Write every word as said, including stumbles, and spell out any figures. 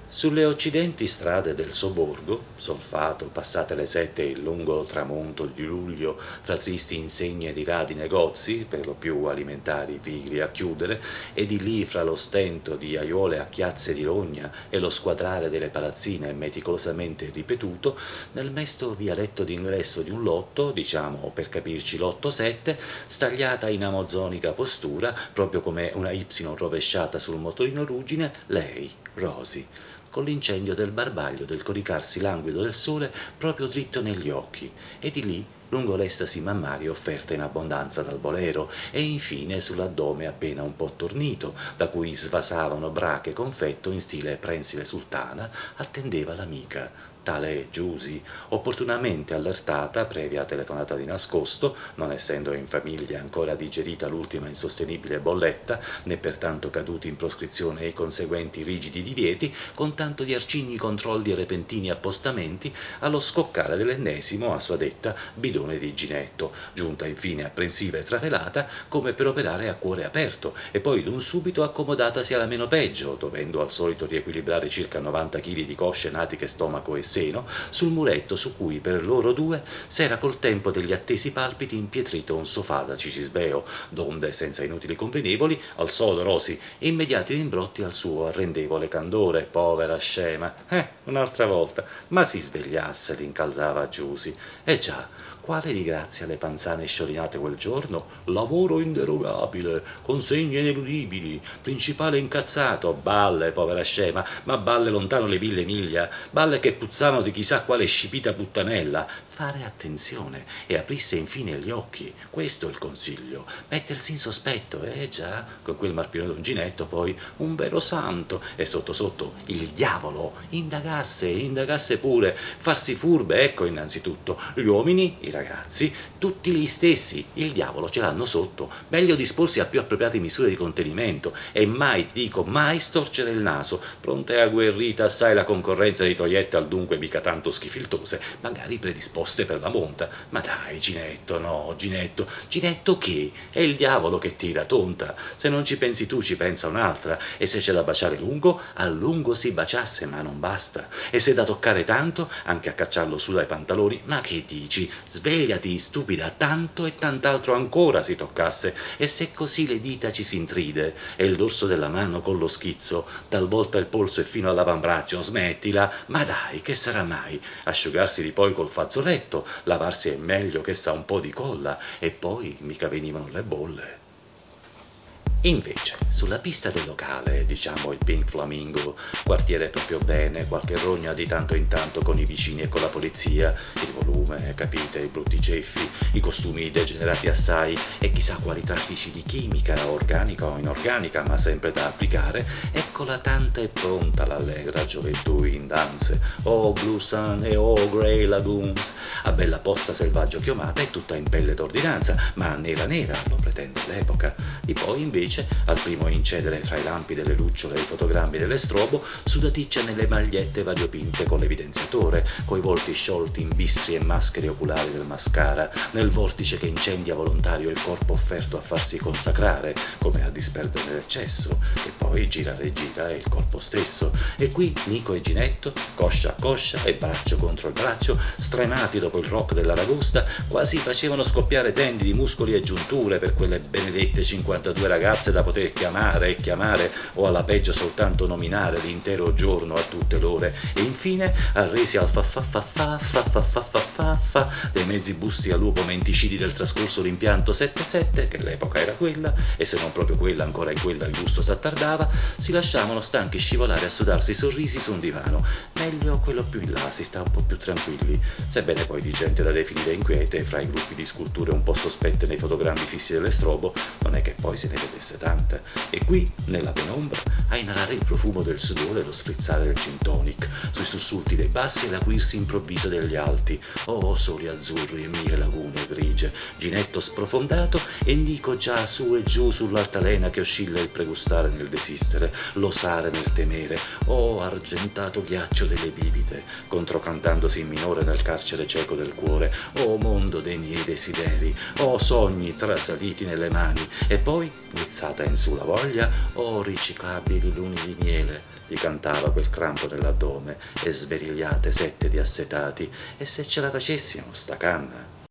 Sulle occidenti strade del sobborgo, Solfato, passate le sette e il lungo tramonto di luglio, fra tristi insegne di radi negozi, per lo più alimentari pigri a chiudere, e di lì fra lo stento di aiuole a chiazze di rogna e lo squadrare delle palazzine meticolosamente ripetuto, nel mesto vialetto d'ingresso di un lotto, diciamo per capirci lotto sette, stagliata in amazzonica postura, proprio come una Y rovesciata sul motorino ruggine, lei, Rosy, con l'incendio del barbaglio del coricarsi languido del sole proprio dritto negli occhi, e di lì lungo l'estasi mammaria offerta in abbondanza dal bolero, e infine sull'addome appena un po' tornito, da cui svasavano brache confetto in stile prensile sultana, attendeva l'amica. Tale Giusy, opportunamente allertata, previa telefonata di nascosto, non essendo in famiglia ancora digerita l'ultima insostenibile bolletta, né pertanto caduti in proscrizione i conseguenti rigidi divieti, con tanto di arcigni controlli e repentini appostamenti, allo scoccare dell'ennesimo, a sua detta, bidone di ginetto, giunta infine apprensiva e trafelata, come per operare a cuore aperto, e poi d'un subito accomodatasi alla meno peggio, dovendo al solito riequilibrare circa novanta chili di cosce, natiche, stomaco e seno, sul muretto su cui per loro due s'era col tempo degli attesi palpiti impietrito un sofà da cicisbeo, donde, senza inutili convenevoli, al sodo Rosy, immediati rimbrotti al suo arrendevole candore. Povera scema, eh, un'altra volta, ma si svegliasse, l'incalzava Giusy. E già, quale di grazia le panzane sciorinate quel giorno? Lavoro inderogabile, consegne ineludibili, principale incazzato, balle, povera scema, ma balle lontano le mille miglia, balle che puzzavano di chissà quale scipita puttanella. Fare attenzione e aprisse infine gli occhi, questo è il consiglio, mettersi in sospetto, eh già, con quel marpione d'unginetto poi, un vero santo, e sotto sotto il diavolo, indagasse, indagasse pure, farsi furbe, ecco innanzitutto, gli uomini, i ragazzi, tutti gli stessi, il diavolo ce l'hanno sotto, meglio disporsi a più appropriate misure di contenimento, e mai, ti dico, mai storcere il naso, pronta e agguerrita assai la concorrenza di toiette al dunque mica tanto schifiltose, magari predisposte per la monta. Ma dai, Ginetto, no, Ginetto, Ginetto che? È il diavolo che tira, tonta, se non ci pensi tu ci pensa un'altra, e se c'è da baciare lungo, a lungo si baciasse, ma non basta, e se da toccare tanto, anche a cacciarlo su dai pantaloni, ma che dici? Svegliati, stupida, tanto e tant'altro ancora si toccasse, e se così le dita ci si intride, e il dorso della mano con lo schizzo, talvolta il polso e fino all'avambraccio, smettila, ma dai, che sarà mai? Asciugarsi di poi col fazzoletto, lavarsi è meglio che sa un po' di colla, e poi mica venivano le bolle. Invece, sulla pista del locale, diciamo il Pink Flamingo, quartiere proprio bene, qualche rogna di tanto in tanto con i vicini e con la polizia, il volume, capite, i brutti ceffi, i costumi degenerati assai e chissà quali traffici di chimica, organica o inorganica, ma sempre da applicare, eccola tanta e pronta l'allegra gioventù in danze, oh Blue Sun e oh Grey Lagoons, a bella posta selvaggio chiomata e tutta in pelle d'ordinanza, ma nera nera, lo pretende l'epoca, di poi invece al primo incedere fra i lampi delle lucciole e i fotogrammi delle strobo, sudaticcia nelle magliette variopinte con l'evidenziatore, coi volti sciolti in bistri e maschere oculari del mascara, nel vortice che incendia volontario il corpo offerto a farsi consacrare, come a disperdere l'eccesso, e poi gira e gira è il corpo stesso, e qui Nico e Ginetto, coscia a coscia e braccio contro il braccio, stremati dopo il rock dell'Aragosta, quasi facevano scoppiare tendini, muscoli e giunture per quelle benedette cinquantadue ragazze da poter chiamare e chiamare o alla peggio soltanto nominare l'intero giorno a tutte l'ore, e infine arresi al fa fa fa fa fa fa fa fa fa fa dei mezzi busti a lupo menticidi del trascorso l'impianto sette sette, che l'epoca era quella, e se non proprio quella ancora in quella il gusto s'attardava, si lasciavano stanchi scivolare a sudarsi i sorrisi su un divano, meglio quello più in là, si sta un po' più tranquilli, sebbene poi di gente da definire inquiete fra i gruppi di sculture un po' sospette nei fotogrammi fissi delle strobo, non è che poi se ne vedesse tanta, e qui, nella penombra, a inalare il profumo del sudore e lo sfrizzare del gin tonic, sui sussulti dei bassi e l'acuirsi improvviso degli alti, oh soli azzurri e mie lagune grigie, Ginetto sprofondato e Nico già su e giù sull'altalena che oscilla il pregustare nel desistere, l'osare nel temere, oh argentato ghiaccio delle bibite, controcantandosi in minore nel carcere cieco del cuore, oh mondo dei miei desideri, oh sogni trasaliti nelle mani, e poi spezzata in su la voglia, o riciclabili luni di miele, gli cantava quel crampo nell'addome, e sverigliate sette di assetati, e se ce la facessimo sta canna?